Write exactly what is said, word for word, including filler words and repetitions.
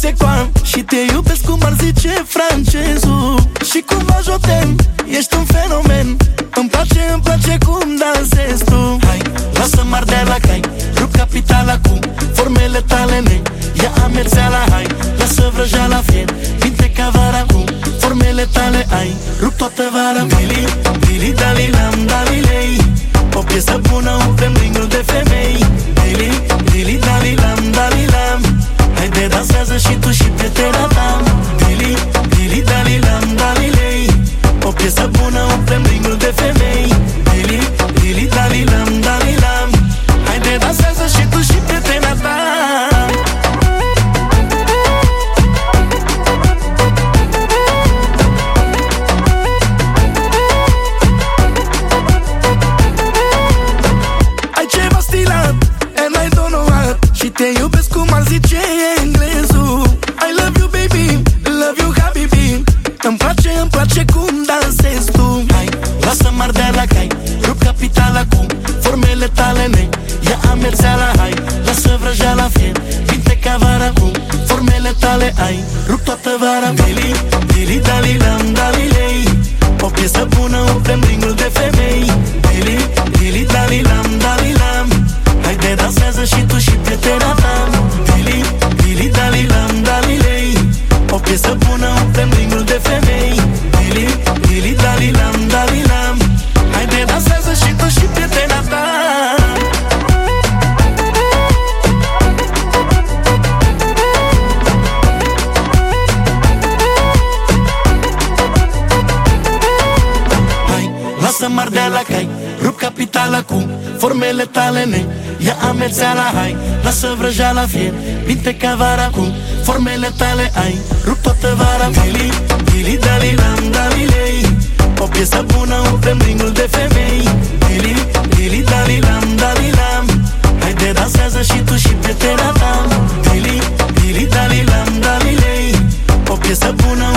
c'est quoi? Și te iubesc cum ar zice francezul. Și cum ajutem, ești un fenomen. Îmi place, îmi place cum dansezi tu. Hai, lasă-mă ardea la cai, rup capitala cu formele tale ne. Ia amerțeala, hai, lasă vrăjeala fier, pinte ca vara cu formele tale ai, rup toată vara. Dili, dili, dalilam, dalilei, o piesă bună, umplem ringul de femei. Dili, dili, dalilam, dalilam, haide dansează și tu și prietena ta. Dili, dili, dalilam, dalilei, o piesă bună, umplem ringul de femei. Dili, dili, dalilam, dalilam, haide dansează și tu și prietena ta. Și te iubesc cum ar zice englezul. I love you baby, love you habibi. Îmi place, îmi place cum dansezi tu. Hai, lasă-mă ardea la cai, rup capitala cu formele tale ne. Ia amerțeala, hai, lasă vrăjeala fier, pinte ca vara cu formele tale ai, rup toată vara. Dili, dili, dalilam, dalilei, o piesă bună, umplem ringul de femei. Dili, dili, dalilam, dalilam, haide dansează și tu și prietena ta. Dili, dili, dalilam, dalilei, o piesă bună, umplem ringul de femei. Dili, dili, dalilam, dalilam, haide dansează și tu și prietena ta. Hai, lasă-mă ardea la cai, rup capitala cu formele tale ne. Ia amerțeala, hai, lasă vrăjeala fier, pinte ca vara cu formele tale ai, rup toată vara. Dili, dili, dalilam, dalilei, o piesă bună, umplem ringul de femei. Dili, dili, dalilam, dalilam, haide dansează și tu și prietena ta. Dili, dili, dalilam, dalilei, o piesă bună,